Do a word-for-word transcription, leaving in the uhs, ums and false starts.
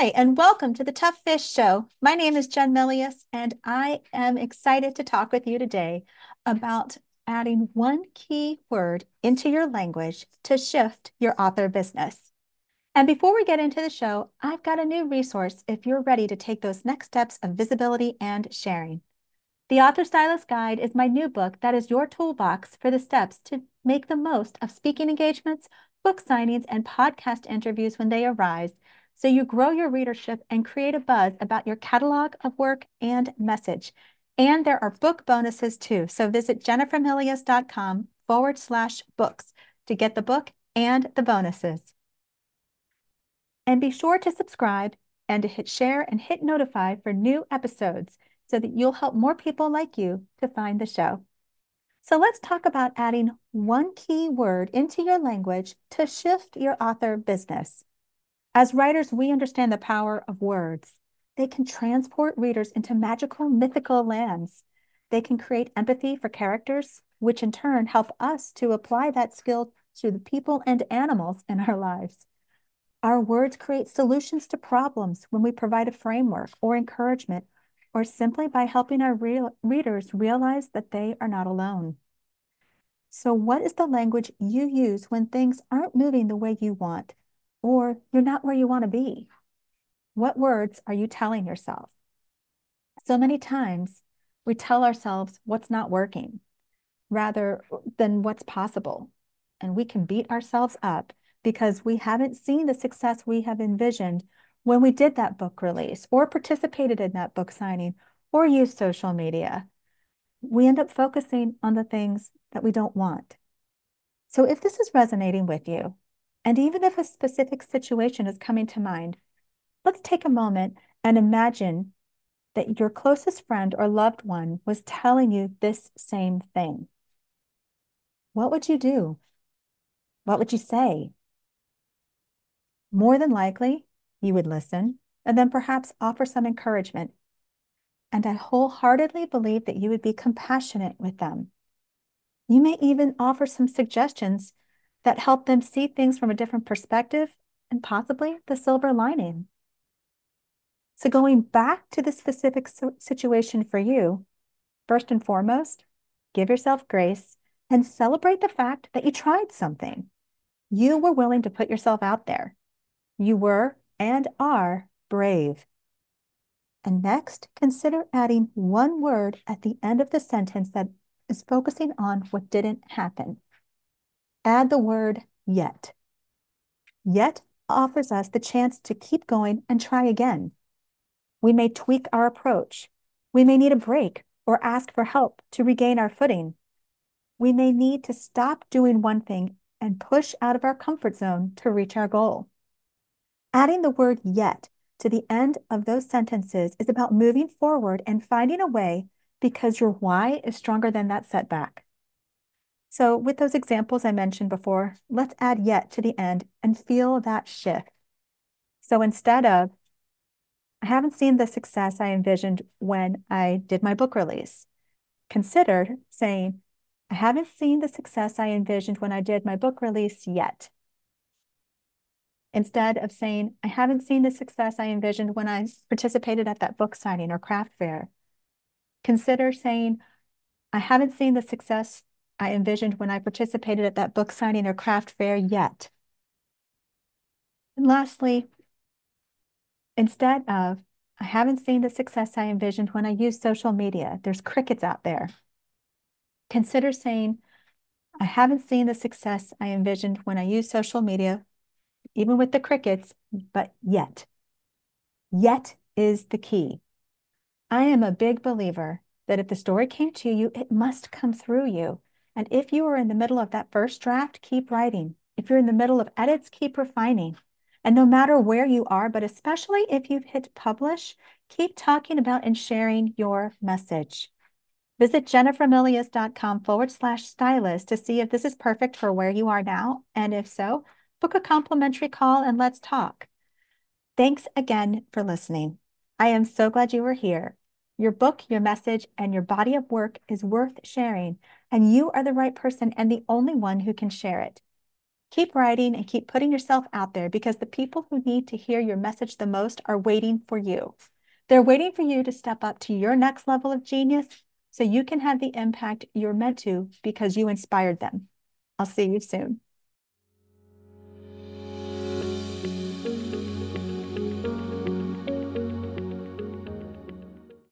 Hi, and welcome to the Tough Fish Show. My name is Jen Milius, and I am excited to talk with you today about adding one key word into your language to shift your author business. And before we get into the show, I've got a new resource if you're ready to take those next steps of visibility and sharing. The Author Stylist Guide is my new book that is your toolbox for the steps to make the most of speaking engagements, book signings, and podcast interviews when they arise, so you grow your readership and create a buzz about your catalog of work and message. And there are book bonuses too, so visit jennifermilius.com forward slash books to get the book and the bonuses. And be sure to subscribe and to hit share and hit notify for new episodes so that you'll help more people like you to find the show. So let's talk about adding one key word into your language to shift your author business. As writers, we understand the power of words. They can transport readers into magical, mythical lands. They can create empathy for characters, which in turn help us to apply that skill to the people and animals in our lives. Our words create solutions to problems when we provide a framework or encouragement, or simply by helping our real readers realize that they are not alone. So what is the language you use when things aren't moving the way you want, or you're not where you want to be? What words are you telling yourself? So many times we tell ourselves what's not working rather than what's possible. And we can beat ourselves up because we haven't seen the success we have envisioned when we did that book release or participated in that book signing or used social media. We end up focusing on the things that we don't want. So if this is resonating with you, and even if a specific situation is coming to mind, let's take a moment and imagine that your closest friend or loved one was telling you this same thing. What would you do? What would you say? More than likely, you would listen and then perhaps offer some encouragement. And I wholeheartedly believe that you would be compassionate with them. You may even offer some suggestions that help them see things from a different perspective and possibly the silver lining. So going back to the specific situation for you, first and foremost, give yourself grace and celebrate the fact that you tried something. You were willing to put yourself out there. You were and are brave. And next, consider adding one word at the end of the sentence that is focusing on what didn't happen. Add the word yet. Yet offers us the chance to keep going and try again. We may tweak our approach. We may need a break or ask for help to regain our footing. We may need to stop doing one thing and push out of our comfort zone to reach our goal. Adding the word yet to the end of those sentences is about moving forward and finding a way because your why is stronger than that setback. So with those examples I mentioned before, let's add yet to the end and feel that shift. So instead of, I haven't seen the success I envisioned when I did my book release, consider saying, I haven't seen the success I envisioned when I did my book release yet. Instead of saying, I haven't seen the success I envisioned when I participated at that book signing or craft fair, consider saying, I haven't seen the success I envisioned when I participated at that book signing or craft fair yet. And lastly, instead of, I haven't seen the success I envisioned when I used social media, there's crickets out there. Consider saying, I haven't seen the success I envisioned when I used social media, even with the crickets, but yet. Yet is the key. I am a big believer that if the story came to you, it must come through you. And if you are in the middle of that first draft, keep writing. If you're in the middle of edits, keep refining. And no matter where you are, but especially if you've hit publish, keep talking about and sharing your message. Visit jennifermilius.com forward slash stylist to see if this is perfect for where you are now. And if so, book a complimentary call and let's talk. Thanks again for listening. I am so glad you were here. Your book, your message, and your body of work is worth sharing, and you are the right person and the only one who can share it. Keep writing and keep putting yourself out there because the people who need to hear your message the most are waiting for you. They're waiting for you to step up to your next level of genius so you can have the impact you're meant to because you inspired them. I'll see you soon.